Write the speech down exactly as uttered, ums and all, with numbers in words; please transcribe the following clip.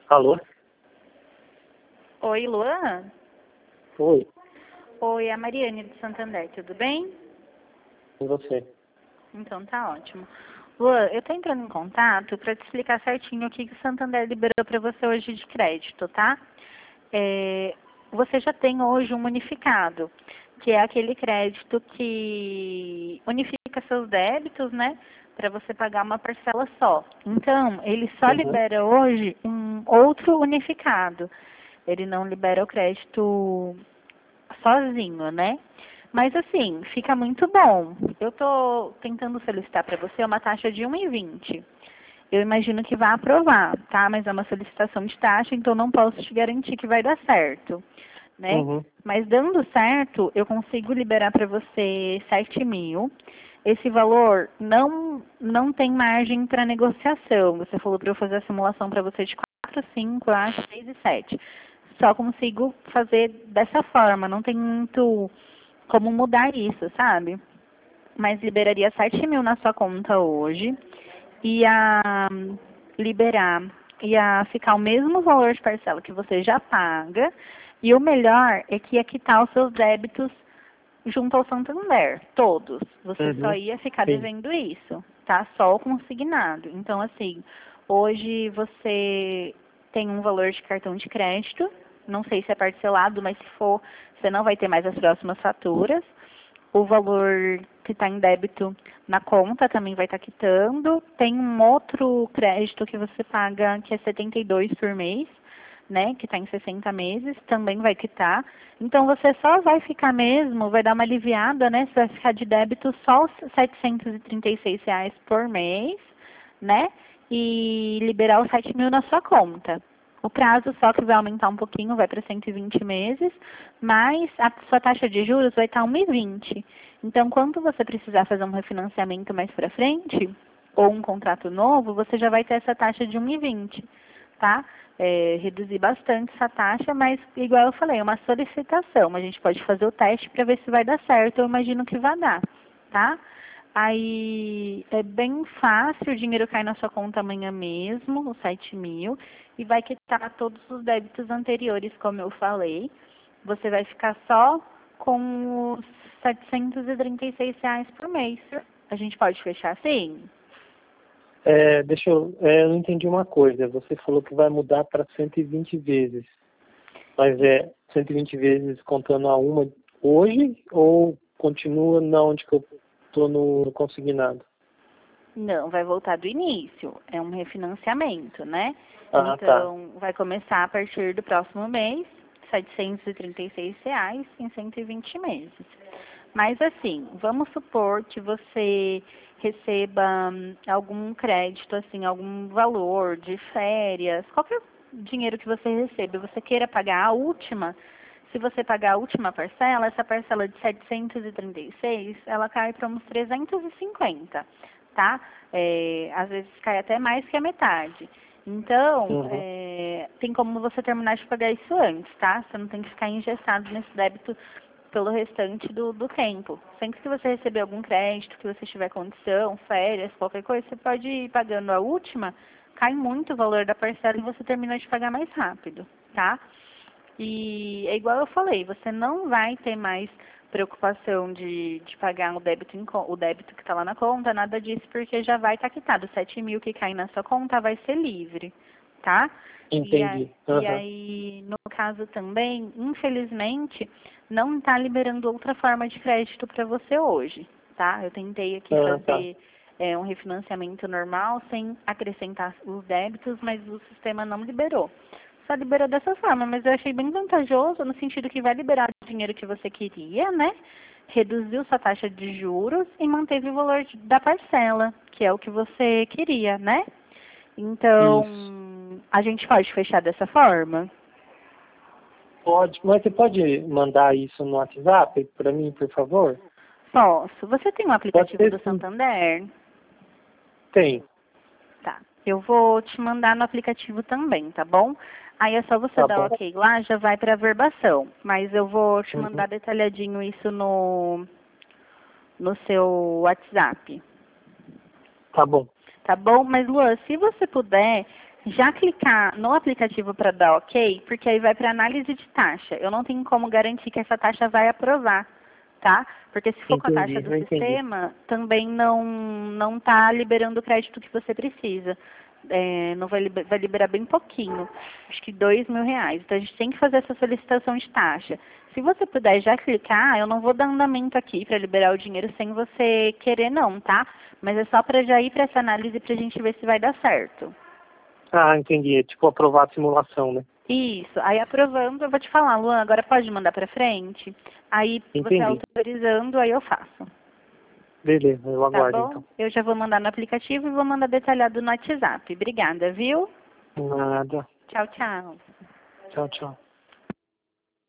Alô? Oi, Luan? Oi, Oi, é a Mariane de Santander, tudo bem? e você? Então tá ótimo. Luan, eu tô entrando em contato para te explicar certinho o que que o Santander liberou para você hoje de crédito, tá? É, você já tem hoje um unificado, que é aquele crédito que unifica seus débitos, né? Para você pagar uma parcela só. Então, ele só Uhum. libera hoje um outro unificado. Ele não libera o crédito sozinho, né? Mas assim, fica muito bom. Eu tô tentando solicitar para você uma taxa de um e vinte. Eu imagino que vai aprovar, tá? Mas é uma solicitação de taxa, então não posso te garantir que vai dar certo, né? Uhum. Mas dando certo, eu consigo liberar para você sete mil. Esse valor não não tem margem para negociação. Você falou para eu fazer a simulação para você de quatro, cinco, eu acho, seis e sete. Só consigo fazer dessa forma, não tem muito como mudar isso, sabe? Mas liberaria sete mil na sua conta hoje, ia liberar, ia ficar o mesmo valor de parcela que você já paga, e o melhor é que ia quitar os seus débitos junto ao Santander, todos. Você só Uhum. ia ficar Sim. devendo isso, tá? Só o consignado. Então, assim, hoje você tem um valor de cartão de crédito, não sei se é parcelado, mas se for, você não vai ter mais as próximas faturas. O valor que está em débito na conta também vai estar quitando. Tem um outro crédito que você paga, que é setenta e dois por mês, né, que está em sessenta meses, também vai quitar. Então você só vai ficar mesmo, vai dar uma aliviada, né? Você vai ficar de débito só os setecentos e trinta e seis reais por mês, né? E liberar os sete mil na sua conta. O prazo só que vai aumentar um pouquinho, vai para cento e vinte meses, mas a sua taxa de juros vai estar um e vinte. Então, quando você precisar fazer um refinanciamento mais para frente, ou um contrato novo, você já vai ter essa taxa de um e vinte, tá? É, reduzir bastante essa taxa, mas igual eu falei, é uma solicitação. A gente pode fazer o teste para ver se vai dar certo. Eu imagino que vai dar, tá? Aí é bem fácil, o dinheiro cai na sua conta amanhã mesmo, os sete mil, e vai quitar todos os débitos anteriores, como eu falei. Você vai ficar só com os setecentos e trinta e seis reais por mês. A gente pode fechar assim? É, deixa eu, é, eu não entendi uma coisa. Você falou que vai mudar para cento e vinte vezes. Mas é cento e vinte vezes contando a uma hoje ou continua na onde que eu estou no consignado? Não, vai voltar do início. É um refinanciamento, né? Ah, tá. Então, vai começar a partir do próximo mês, setecentos e trinta e seis reais em cento e vinte meses. Mas assim, vamos supor que você receba hum, algum crédito, assim, algum valor de férias, qualquer dinheiro que você receba, você queira pagar a última, se você pagar a última parcela, essa parcela de setecentos e trinta e seis, ela cai para uns trezentos e cinquenta, tá? É, às vezes cai até mais que a metade. Então, Uhum. é, tem como você terminar de pagar isso antes, tá? Você não tem que ficar engessado nesse débito pelo restante do, do tempo. Sempre que você receber algum crédito, que você tiver condição, férias, qualquer coisa, você pode ir pagando a última, cai muito o valor da parcela e você termina de pagar mais rápido, tá? E é igual eu falei, você não vai ter mais preocupação de, de pagar o débito, em co- o débito que está lá na conta, nada disso, porque já vai estar quitado. Sete mil que cai na sua conta vai ser livre, tá? E, a- Entendi. e Aham. aí, no caso também, infelizmente, não está liberando outra forma de crédito para você hoje, tá? Eu tentei aqui Ah, tá. fazer é, um refinanciamento normal sem acrescentar os débitos, mas o sistema não liberou. Só liberou dessa forma, mas eu achei bem vantajoso no sentido que vai liberar o dinheiro que você queria, né? Reduziu sua taxa de juros e manteve o valor de- da parcela, que é o que você queria, né? Isso. Então, a gente pode fechar dessa forma? Pode, mas você pode mandar isso no WhatsApp para mim, por favor? Posso. Você tem um Pode aplicativo ser do sim. Santander? Tem. Tá. Eu vou te mandar no aplicativo também, tá bom? Aí é só você Tá dar o bom. ok lá, já vai para a verbação. Mas eu vou te Uhum. mandar detalhadinho isso no, no seu WhatsApp. Tá bom. Tá bom? Mas, Luan, se você puder, já clicar no aplicativo para dar ok, porque aí vai para análise de taxa. Eu não tenho como garantir que essa taxa vai aprovar, tá? Porque se for Entendi, com a taxa do eu entendi. sistema, também não não está liberando o crédito que você precisa. É, não vai, liber, vai liberar bem pouquinho, acho que dois mil reais. Então a gente tem que fazer essa solicitação de taxa. Se você puder já clicar, eu não vou dar andamento aqui para liberar o dinheiro sem você querer não, tá? Mas é só para já ir para essa análise para a gente ver se vai dar certo. Ah, entendi. É tipo aprovar a simulação, né? Isso. Aí aprovando, eu vou te falar, Luan, agora pode mandar para frente. Aí você Entendi. autorizando, aí eu faço. Beleza, eu Tá aguardo bom? então. Eu já vou mandar no aplicativo e vou mandar detalhado no WhatsApp. Obrigada, viu? Nada. Tchau, tchau. Tchau, tchau.